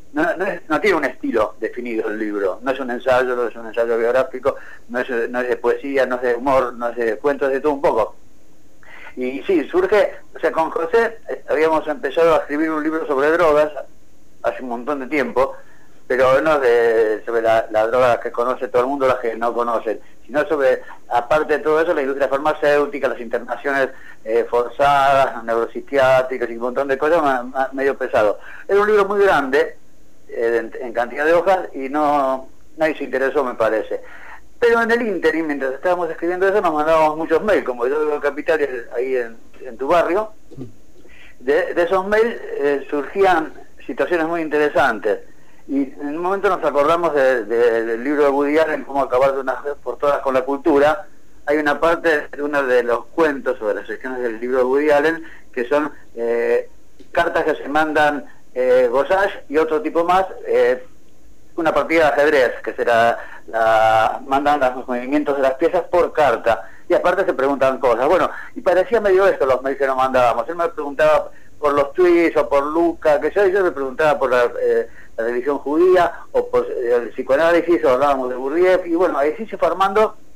no tiene un estilo definido el libro, no es un ensayo, no es un ensayo biográfico, no es de poesía, no es de humor, no es de cuentos, de todo un poco. Y sí, surge, o sea, con José habíamos empezado a escribir un libro sobre drogas hace un montón de tiempo, pero no sobre la droga que conoce todo el mundo, las que no conocen, sino sobre, aparte de todo eso, la industria farmacéutica, las internaciones forzadas, neuropsiquiátricas y un montón de cosas medio pesado. Era un libro muy grande, en cantidad de hojas, y nadie se interesó, me parece. Pero en el ínterim, mientras estábamos escribiendo eso, nos mandábamos muchos mails, como yo vivo en Capital, ahí en tu barrio. De esos mails surgían situaciones muy interesantes. Y en un momento nos acordamos del libro de Woody Allen, Cómo acabar de una vez por todas con la cultura. Hay una parte de uno de los cuentos o de las secciones del libro de Woody Allen que son cartas que se mandan Gossage y otro tipo más, una partida de ajedrez, que mandan los movimientos de las piezas por carta, y aparte se preguntan cosas. Bueno, y parecía medio esto los mails que nos mandábamos. Él me preguntaba por los tweets o por Luca, que yo me preguntaba por la religión judía o por el psicoanálisis, o hablábamos de Bourdieu, y bueno, ahí sí se fue armando